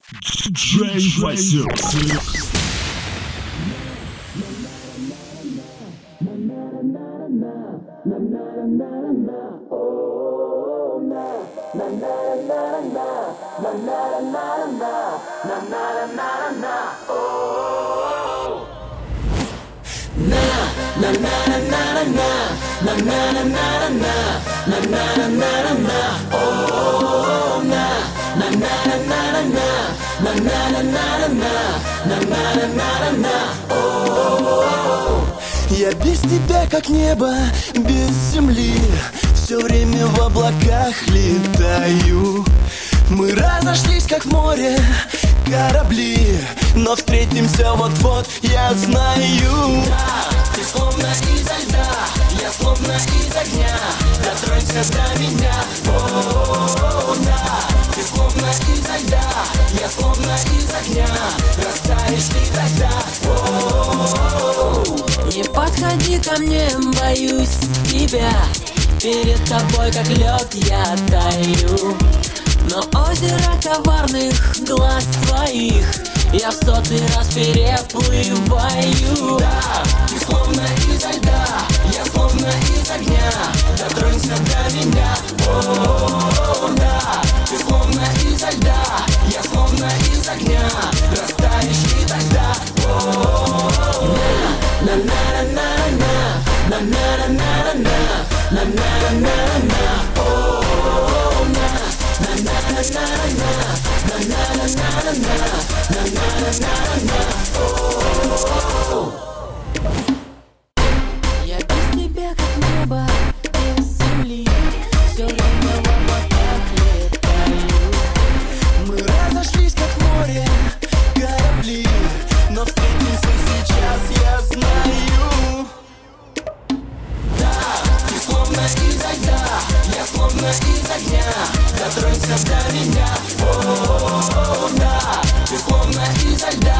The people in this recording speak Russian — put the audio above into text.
Диджей Васек. Я без тебя как небо, без земли, все время в облаках летаю. Мы разошлись как в море корабли, но встретимся вот-вот, я знаю. Да, ты словно изо льда, я словно из огня. Дотронься до меня, о, да. Ты словно изо льда, я словно из огня. Растаешь ты тогда, о. Не подходи ко мне, боюсь тебя. Перед тобой как лед я таю. Но озеро коварных глаз твоих я в 100-й раз переплываю. Да, ты словно изо льда, я словно из огня. Дотронься до меня, о, да. Ты словно изо льда, я словно из огня. Растаешь ты тогда, о. На-на-на-на-на, на-на-на-на-на, на-на-на-на-на, о. Я без тебя как небо, без земли, все время в облаках летаю. Мы разошлись как в море корабли, но встретимся сейчас, я знаю. Да, ты словно изо льда, я словно из огня. Дотронься до меня, о, да. Ты словно изо льда,